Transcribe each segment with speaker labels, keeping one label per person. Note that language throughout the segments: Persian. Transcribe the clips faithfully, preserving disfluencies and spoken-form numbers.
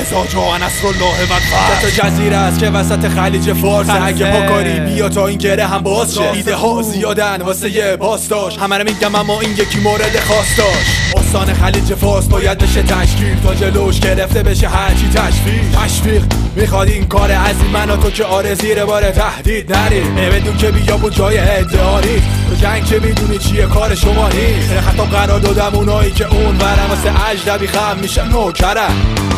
Speaker 1: رضا جان نصرالله و فرد تا جزیره است که وسط خلیج فارس، اگه ما کاری بیا تا این گره هم باز شه. ایده ها زیادن واسه یه پاسداش، همه رو میگم اما این یکی مورد خاص داشت. استان خلیج فارس باید بشه تشکیل تا جلوش گرفته بشه هرچی تشویق تشویق میخواد این کار عظیم من تو که آره زیر بار تهدید نری. بدون که بیابون جای ادعا نیست، تو جنگ که میدونی چیه کار شما نیست. خطا قرار دادم اونایی که اون ورم واسه اجنبی خم میشن نوکرم.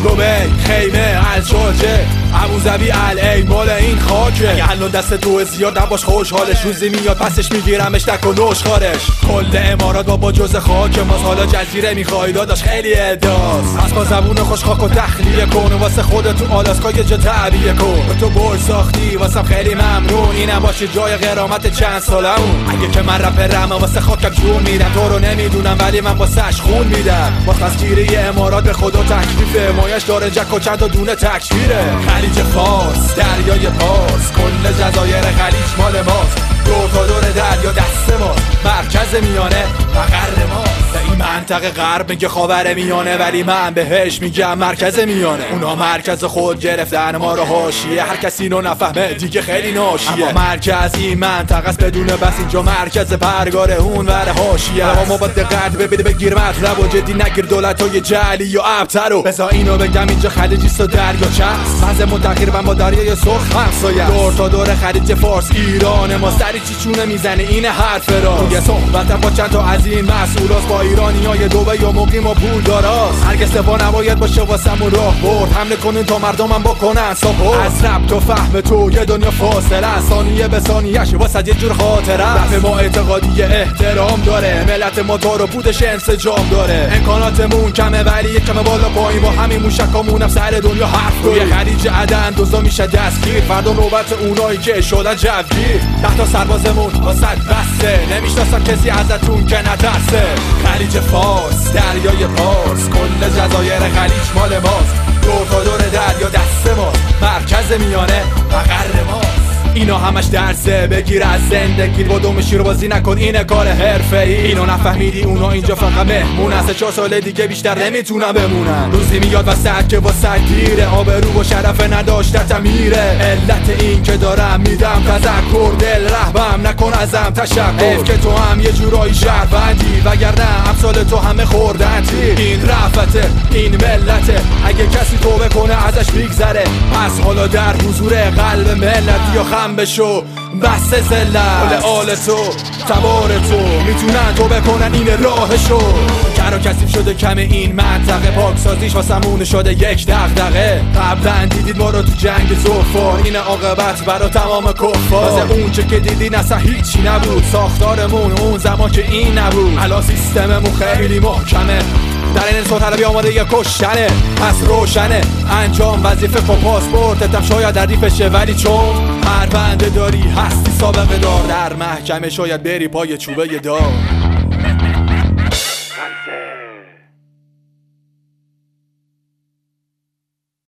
Speaker 1: دبی خیمه الشاجه ابوظبی العین مال این خاکه. اگه الان دست تو زیاد نباش خوشحالش، روزی میاد پسش میگیرمش تک و نوش خارش. کل امارات بابا جز خاک ماست، حالا جزیره میخوای داداش خیلی ادعاست. پس با زبون خوش خاک و تخلیه کن، واسه خودت تو آلاسکا یه جا تعبیه کن. تو بول ساختی واسم خیلی ممنون، اینم باشه جای قرامت چند سالمون. اگه که من رپرم واسه خاکم جون میدم، تو رو نمیدونم ولی من واسهش خون میدم. با تذکیره امارات به خدا تکلیفه، مایش داره جک و چند تا دونه تکشیره. خلیج فارس دریای پارس، کل جزایر خلیج مال ماست. دور تا دور دریا دست ماست، مرکز میانه بغر ماست. این منطقه غرب میگه خاور میانه، ولی من بهش میگم مرکز میانه. اونا مرکز خود گرفتن ما رو حاشیه، هر کسی اینو نفهمه دیگه خیلی ناشیه. اما مرکز این منطقه است بدون بس، اینجا مرکز پرگار اون ور حاشیه. اما با دقت ببینه بگیر مطلب و جدی نگیر دولتای جعلی یا ابتر رو. بذار اینو بگم اینجا خلیجیست و دریا چست، مزمون تقریبا با دریای سرخ همسایه. دور تا دور خلیج فارس ایران ما، سری چی چونه میزنه این حرف راست. یه صحبتم با چند تا از این مسئولاست، با ایرانیای دبی و مقیم و پول داراست. هرگز سپا نباید باشه واسمون راه برد، حمله کنین تا مردمم بکنن ساپورت. از ربط و فهم تو یه دنیا فاصله، ثانیه به ثانیه‌اش واسه یه جور خاطره. رپ ما اعتقادی احترام داره، ملت ما دار و بودش انسجام داره. امکاناتمون کمه ولی یه کمه بالا پایین، با همین موشکامونم سر دنیا حرف داره. توی خلیج عدن دوزا میشه دستگیر، فردا نوبت اونایی که شدن جوگیر. تحت سربازمون واسه بسته، نمیشناسم کسی ازتون که نترسه. خلیج فارس دریای پارس، کل جزایر خلیج مال ماست. دور تا دور دریا دست ماست، مرکز میانه بغر ماست. اینا همش درسه بگیر از زندگی، بدوم شیر بازی نکن اینه کار حرفه‌ای. اینو نفهمیدی اونا اینجا فقط مهمون هست، چهار سال دیگه بیشتر نمیتونن بمونن. روزی میاد وسط که واسه دیره، آبرو و شرف نداشتت میره. علت این که دارم میدم تذکر، دل رحمم نکن ازم تشکر. حیف که تو هم یه جورایی شهروندی، وگرنه امثال تو همه خوردن تیر. این رفته این ملته، اگه کسی توبه کنه ازش میگذره. پس حالا در حضور قلب ملت یا خم بشو بس زلت. آل آل تو تبار تو میتونن تو بکنن این راهشو. کرا کسیف شده کم این منطقه، پاکسازیش واسمون شده یک دغدغه. قبلا دیدید ما رو تو جنگ زفار، این عاقبت برا تمام کفار. واسه اون چه که دیدین اصلا هیچی نبود، ساختارمون اون زمان که این نبود. الان سیستممون خیلی محکمه، در این انسان طلبی آماده یه کشتنه. پس روشنه انجام وظیفه با پاسپورتتم شاید ردیفشه، ولی چون پرونده داری هستی سابقه دار، در محکمه شاید بری پای چوبه دار.